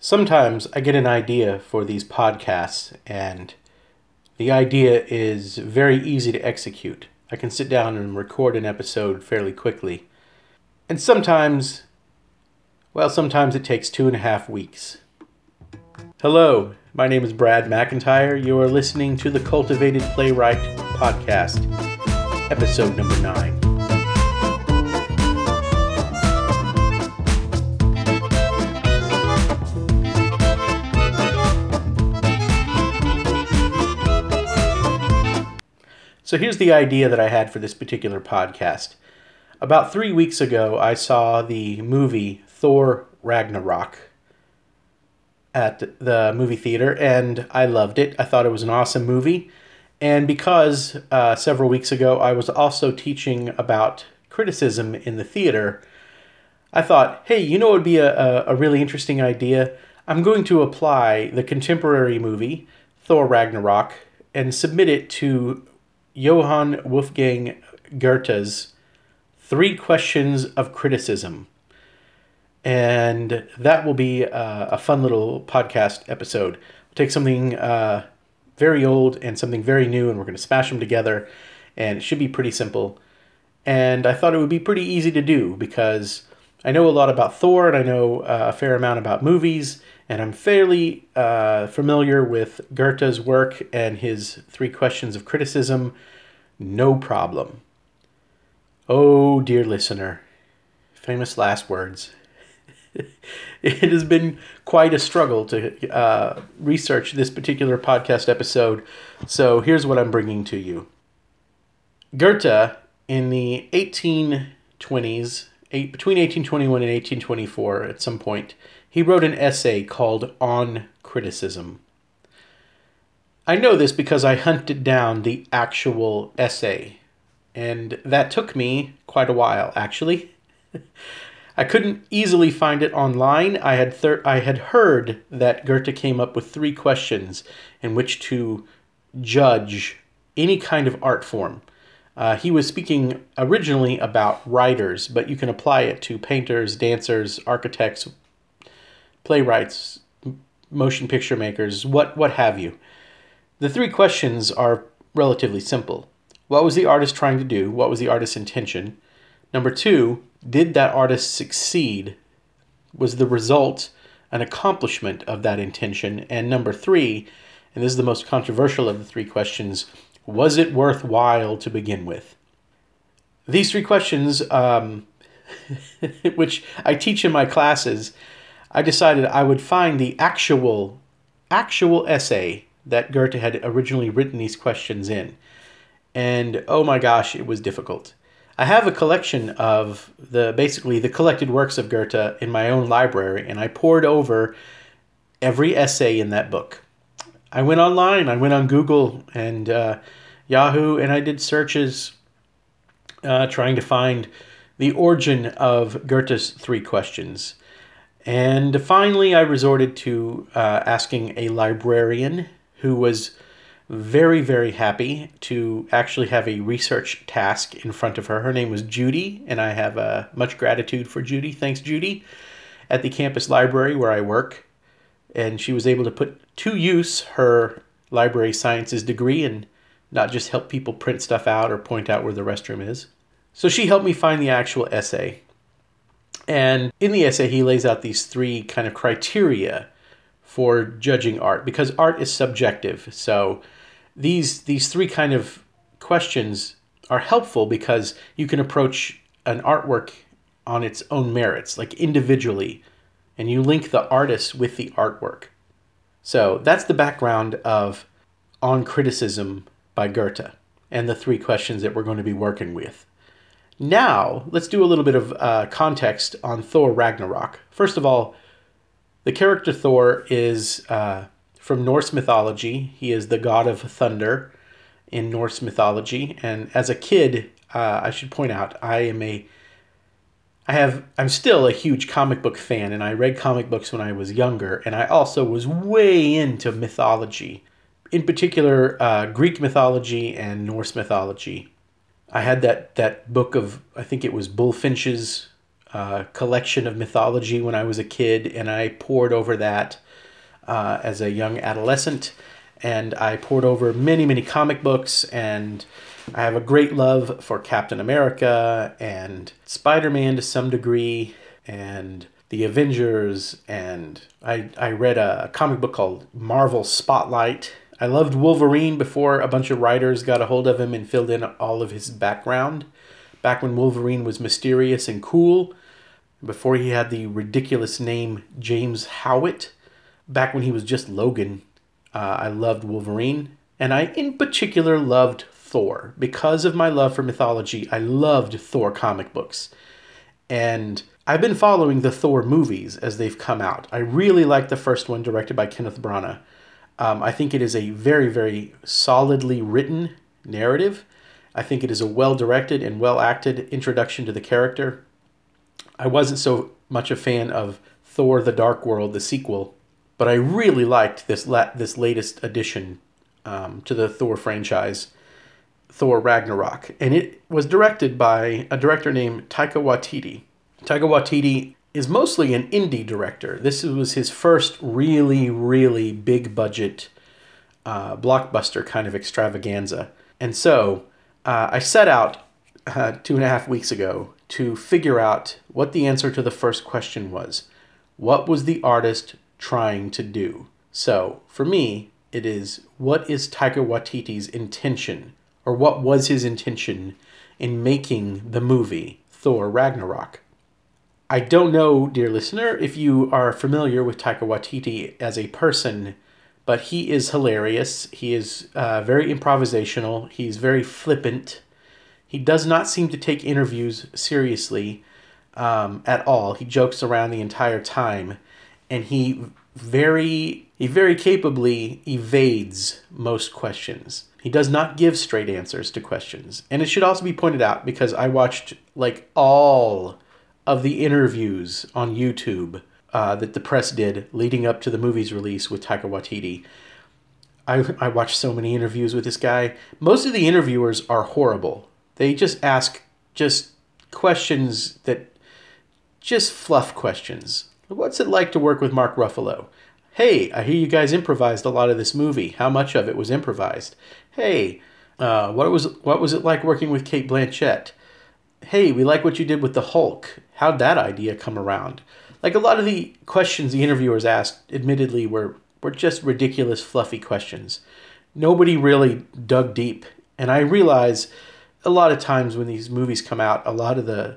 Sometimes I get an idea for these podcasts, and the idea is very easy to execute. I can sit down and record an episode fairly quickly. And sometimes it takes 2.5 weeks. Hello, my name is Brad McIntyre. You are listening to the Cultivated Playwright Podcast, episode number 9. So here's the idea that I had for this particular podcast. About 3 weeks ago, I saw the movie Thor Ragnarok at the movie theater, and I loved it. I thought it was an awesome movie. And because several weeks ago I was also teaching about criticism in the theater, I thought, hey, you know what would be a really interesting idea? I'm going to apply the contemporary movie, Thor Ragnarok, and submit it to Johann Wolfgang Goethe's 3 Questions of Criticism. And that will be a fun little podcast episode. We'll take something very old and something very new, and we're going to smash them together, and it should be pretty simple. And I thought it would be pretty easy to do because I know a lot about Thor, and I know a fair amount about movies, and I'm fairly familiar with Goethe's work and his 3 Questions of Criticism. No problem. Oh, dear listener, famous last words. It has been quite a struggle to research this particular podcast episode, so here's what I'm bringing to you. Goethe, in the 1820s, between 1821 and 1824, at some point, he wrote an essay called On Criticism. I know this because I hunted down the actual essay, and that took me quite a while, actually. I couldn't easily find it online. I had heard that Goethe came up with 3 questions in which to judge any kind of art form. He was speaking originally about writers, but you can apply it to painters, dancers, architects, playwrights, motion picture makers, what have you. The 3 questions are relatively simple. What was the artist trying to do? What was the artist's intention? Number 2, did that artist succeed? Was the result an accomplishment of that intention? And number 3, and this is the most controversial of the 3 questions, was it worthwhile to begin with? These 3 questions, which I teach in my classes, I decided I would find the actual essay that Goethe had originally written these questions in. And oh my gosh, it was difficult. I have a collection of basically the collected works of Goethe in my own library, and I pored over every essay in that book. I went online, I went on Google and Yahoo, and I did searches trying to find the origin of Goethe's 3 questions. And finally, I resorted to asking a librarian who was very, very happy to actually have a research task in front of her. Her name was Judy, and I have much gratitude for Judy. Thanks, Judy, at the campus library where I work. And she was able to put to use her library sciences degree and not just help people print stuff out or point out where the restroom is. So she helped me find the actual essay. And in the essay, he lays out these 3 kind of criteria for judging art, because art is subjective. So these 3 kind of questions are helpful because you can approach an artwork on its own merits, like individually, and you link the artist with the artwork. So that's the background of On Criticism by Goethe and the 3 questions that we're going to be working with. Now, let's do a little bit of context on Thor Ragnarok. First of all, the character Thor is from Norse mythology. He is the god of thunder in Norse mythology. And as a kid, I should point out, I'm still a huge comic book fan, and I read comic books when I was younger, and I also was way into mythology. In particular, Greek mythology and Norse mythology. I had that book of, I think it was Bullfinch's collection of mythology when I was a kid, and I pored over that as a young adolescent. And I pored over many, many comic books, and I have a great love for Captain America and Spider-Man to some degree, and the Avengers, and I read a comic book called Marvel Spotlight. I loved Wolverine before a bunch of writers got a hold of him and filled in all of his background. Back when Wolverine was mysterious and cool, before he had the ridiculous name James Howitt, back when he was just Logan, I loved Wolverine. And I, in particular, loved Thor. Because of my love for mythology, I loved Thor comic books. And I've been following the Thor movies as they've come out. I really like the first one, directed by Kenneth Branagh. I think it is a very, very solidly written narrative. I think it is a well-directed and well-acted introduction to the character. I wasn't so much a fan of Thor: The Dark World, the sequel, but I really liked this latest addition to the Thor franchise, Thor Ragnarok. And it was directed by a director named Taika Waititi. Taika Waititi is mostly an indie director. This was his first really, really big budget blockbuster kind of extravaganza. And so I set out 2.5 weeks ago to figure out what the answer to the first question was. What was the artist trying to do? So for me, it is, what is Taika Waititi's intention? Or what was his intention in making the movie Thor Ragnarok? I don't know, dear listener, if you are familiar with Taika Waititi as a person, but he is hilarious. He is very improvisational. He's very flippant. He does not seem to take interviews seriously at all. He jokes around the entire time, and he very capably evades most questions. He does not give straight answers to questions. And it should also be pointed out, because I watched like all of the interviews on YouTube that the press did leading up to the movie's release with Taika Waititi. I watched so many interviews with this guy. Most of the interviewers are horrible. They just ask just questions that, just fluff questions. What's it like to work with Mark Ruffalo? Hey, I hear you guys improvised a lot of this movie. How much of it was improvised? Hey, what was it like working with Cate Blanchett? Hey, we like what you did with the Hulk. How'd that idea come around? Like, a lot of the questions the interviewers asked, admittedly, were just ridiculous, fluffy questions. Nobody really dug deep. And I realize a lot of times when these movies come out, a lot of the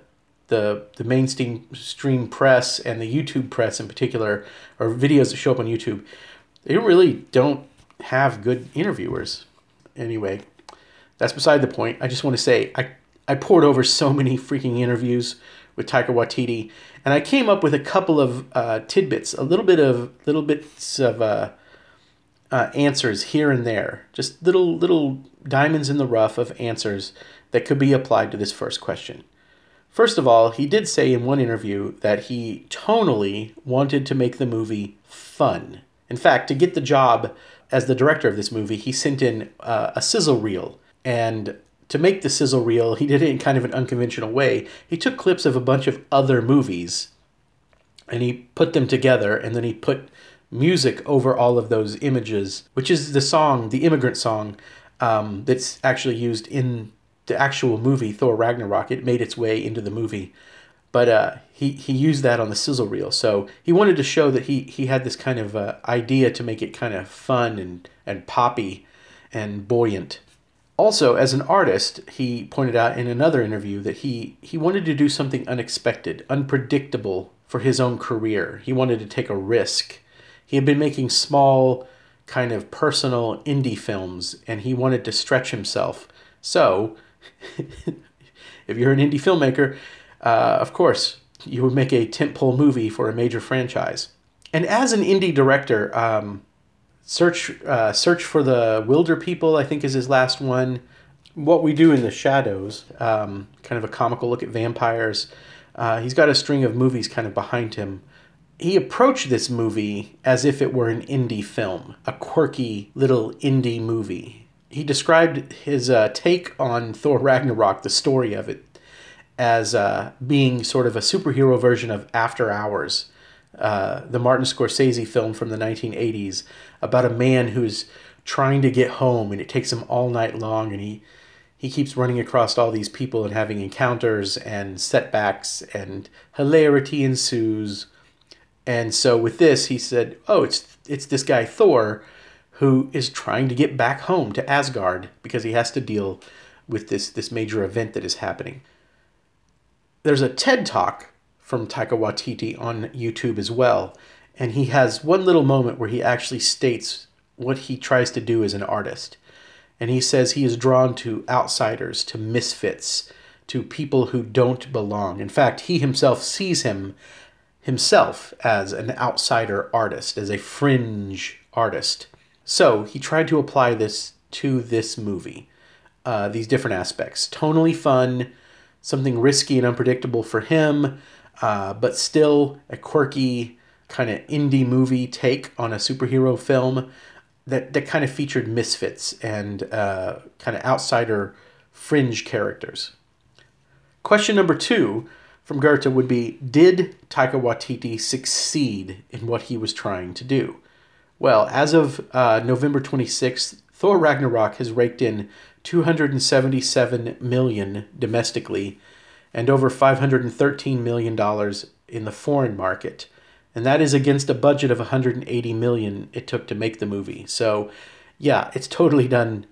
mainstream press and the YouTube press in particular, or videos that show up on YouTube, they really don't have good interviewers. Anyway, that's beside the point. I just want to say I pored over so many freaking interviews with Taika Waititi, and I came up with a couple of tidbits, little bits of answers here and there, just little diamonds in the rough of answers that could be applied to this first question. First of all, he did say in one interview that he tonally wanted to make the movie fun. In fact, to get the job as the director of this movie, he sent in a sizzle reel. And to make the sizzle reel, he did it in kind of an unconventional way. He took clips of a bunch of other movies and he put them together, and then he put music over all of those images, which is the song, the Immigrant Song, that's actually used in the actual movie Thor Ragnarok. It made its way into the movie, but he used that on the sizzle reel. So he wanted to show that he had this kind of idea to make it kind of fun and poppy and buoyant. Also, as an artist, he pointed out in another interview that he wanted to do something unexpected, unpredictable for his own career. He wanted to take a risk. He had been making small, kind of personal indie films, and he wanted to stretch himself. So, if you're an indie filmmaker, of course, you would make a tentpole movie for a major franchise. And as an indie director, Search for the Wilder People, I think, is his last one. What We Do in the Shadows, kind of a comical look at vampires. He's got a string of movies kind of behind him. He approached this movie as if it were an indie film, a quirky little indie movie. He described his take on Thor Ragnarok, the story of it, as being sort of a superhero version of After Hours, the Martin Scorsese film from the 1980s about a man who's trying to get home, and it takes him all night long, and he keeps running across all these people and having encounters and setbacks, and hilarity ensues. And so with this, he said, oh, it's this guy Thor who is trying to get back home to Asgard because he has to deal with this major event that is happening. There's a TED Talk from Taika Waititi on YouTube as well, and he has one little moment where he actually states what he tries to do as an artist. And he says he is drawn to outsiders, to misfits, to people who don't belong. In fact, he himself sees himself as an outsider artist, as a fringe artist. So he tried to apply this to this movie, these different aspects. Tonally fun, something risky and unpredictable for him, but still a quirky kind of indie movie take on a superhero film that kind of featured misfits and kind of outsider fringe characters. Question number 2 from Goethe would be, did Taika Waititi succeed in what he was trying to do? Well, as of November 26th, Thor Ragnarok has raked in $277 million domestically and over $513 million in the foreign market. And that is against a budget of $180 million it took to make the movie. So, yeah, it's totally done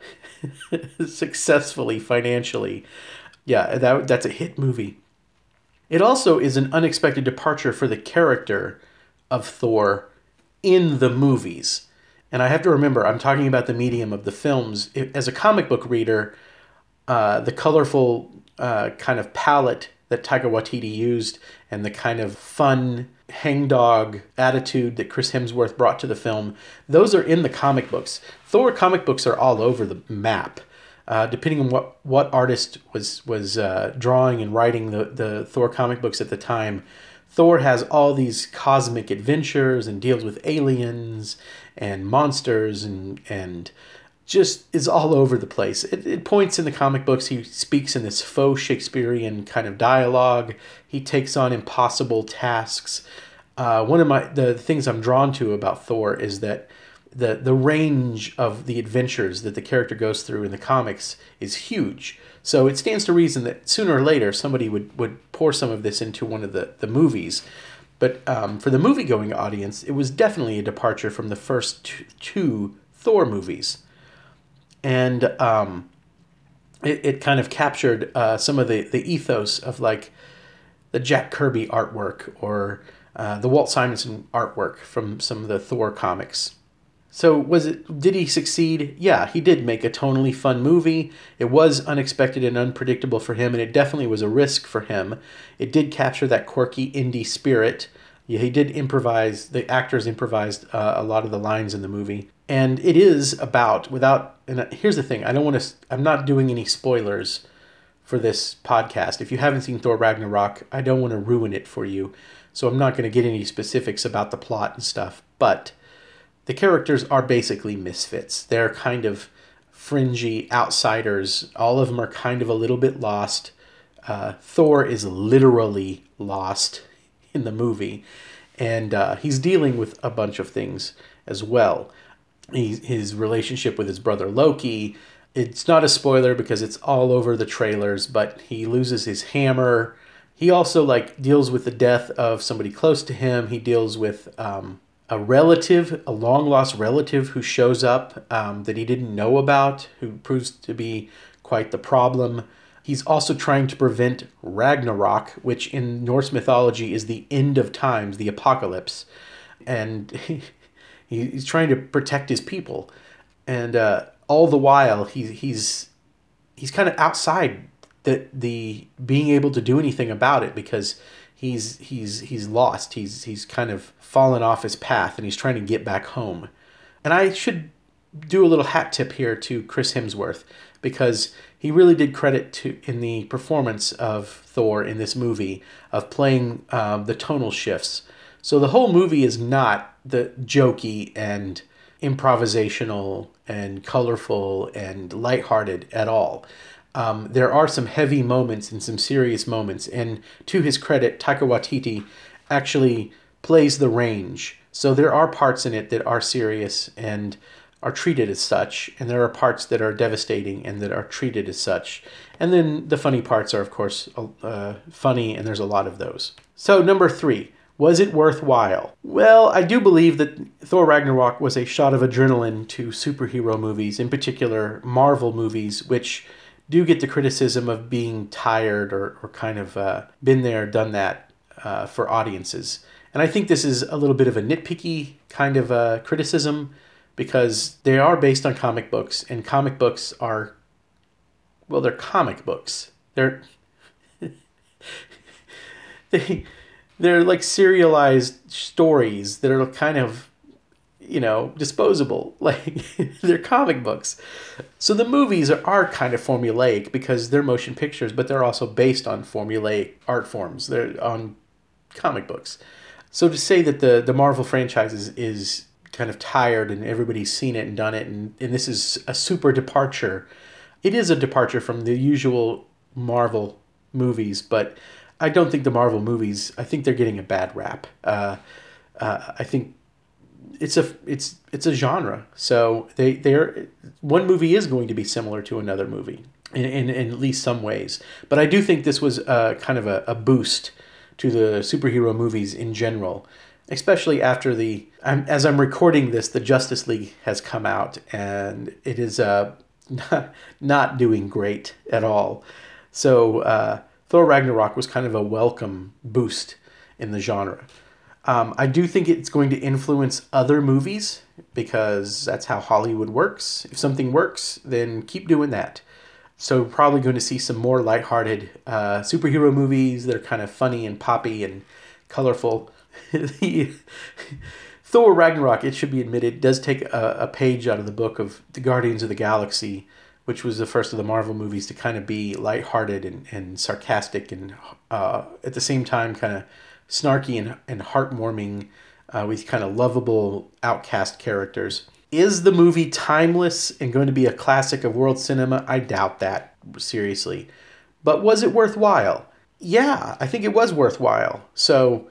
successfully financially. Yeah, that's a hit movie. It also is an unexpected departure for the character of Thor in the movies. And I have to remember, I'm talking about the medium of the films. As a comic book reader, the colorful kind of palette that Taika Waititi used and the kind of fun hangdog attitude that Chris Hemsworth brought to the film, those are in the comic books. Thor comic books are all over the map. Depending on what artist was drawing and writing the Thor comic books at the time, Thor has all these cosmic adventures and deals with aliens and monsters and just is all over the place. It points in the comic books. He speaks in this faux Shakespearean kind of dialogue. He takes on impossible tasks. One of the things I'm drawn to about Thor is that the range of the adventures that the character goes through in the comics is huge. So it stands to reason that sooner or later somebody would pour some of this into one of the movies. But for the movie-going audience, it was definitely a departure from the first two Thor movies. And it kind of captured some of the ethos of like the Jack Kirby artwork or the Walt Simonson artwork from some of the Thor comics. So did he succeed? Yeah, he did make a tonally fun movie. It was unexpected and unpredictable for him, and it definitely was a risk for him. It did capture that quirky indie spirit. Yeah, he did improvise. The actors improvised a lot of the lines in the movie. And it is about, and here's the thing, I'm not doing any spoilers for this podcast. If you haven't seen Thor Ragnarok, I don't want to ruin it for you. So I'm not going to get any specifics about the plot and stuff. But the characters are basically misfits. They're kind of fringy outsiders. All of them are kind of a little bit lost. Thor is literally lost in the movie. And he's dealing with a bunch of things as well. His relationship with his brother Loki. It's not a spoiler because it's all over the trailers, but he loses his hammer. He also deals with the death of somebody close to him. He deals with a long lost relative who shows up that he didn't know about, who proves to be quite the problem. He's also trying to prevent Ragnarok, which in Norse mythology is the end of times, the apocalypse. And he's trying to protect his people. And all the while, he's kind of outside the being able to do anything about it because he's lost. He's kind of fallen off his path and he's trying to get back home. And I should do a little hat tip here to Chris Hemsworth because he really did credit in the performance of Thor in this movie of playing the tonal shifts. So the whole movie is not the jokey and improvisational and colorful and lighthearted at all. There are some heavy moments and some serious moments, and to his credit, Taika Waititi actually plays the range. So there are parts in it that are serious and are treated as such, and there are parts that are devastating and that are treated as such. And then the funny parts are, of course, funny, and there's a lot of those. So number 3, was it worthwhile? Well, I do believe that Thor Ragnarok was a shot of adrenaline to superhero movies, in particular Marvel movies, which do get the criticism of being tired or kind of been there, done that for audiences. And I think this is a little bit of a nitpicky kind of criticism, because they are based on comic books, and comic books are, well, they're comic books. They're they're like serialized stories that are kind of, disposable. Like, they're comic books. So the movies are kind of formulaic because they're motion pictures, but they're also based on formulaic art forms. They're on comic books. So to say that the Marvel franchise is kind of tired and everybody's seen it and done it, and this is a super departure. It is a departure from the usual Marvel movies, but I don't think the Marvel movies, I think they're getting a bad rap. I think it's a genre. So they're one movie is going to be similar to another movie in at least some ways. But I do think this was kind of a boost to the superhero movies in general, especially after as I'm recording this, the Justice League has come out, and it is not doing great at all. So Thor Ragnarok was kind of a welcome boost in the genre. I do think it's going to influence other movies, because that's how Hollywood works. If something works, then keep doing that. So probably going to see some more lighthearted superhero movies that are kind of funny and poppy and colorful. Thor Ragnarok, it should be admitted, does take a page out of the book of the Guardians of the Galaxy, which was the first of the Marvel movies to kind of be lighthearted and sarcastic, and at the same time kind of snarky and heartwarming, with kind of lovable outcast characters. Is the movie timeless and going to be a classic of world cinema? I doubt that, seriously. But was it worthwhile? Yeah, I think it was worthwhile. So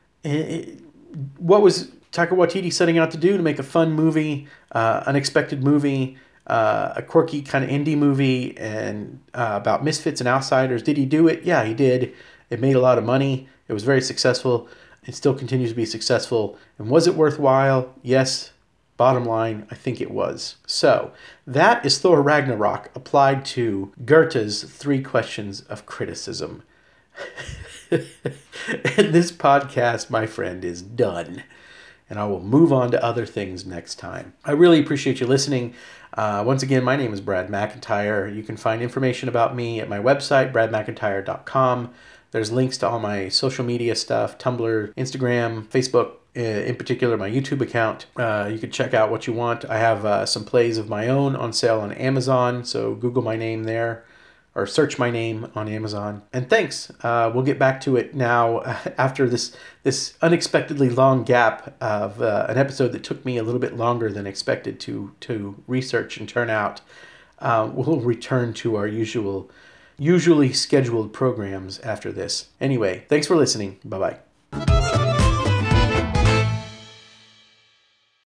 what was Taika Waititi setting out to do? To make a fun movie, unexpected movie, a quirky kind of indie movie, and about misfits and outsiders. Did he do it? Yeah, he did. It made a lot of money. It was very successful. It still continues to be successful. And was it worthwhile? Yes. Bottom line, I think it was. So, that is Thor Ragnarok applied to Goethe's 3 questions of criticism. And this podcast, my friend, is done. And I will move on to other things next time. I really appreciate you listening. Once again, my name is Brad McIntyre. You can find information about me at my website, bradmcintyre.com. There's links to all my social media stuff, Tumblr, Instagram, Facebook, in particular my YouTube account. You can check out what you want. I have some plays of my own on sale on Amazon, so Google my name there, or search my name on Amazon. And thanks. We'll get back to it now after this unexpectedly long gap of an episode that took me a little bit longer than expected to research and turn out. We'll return to our usually scheduled programs after this. Anyway, thanks for listening. Bye-bye.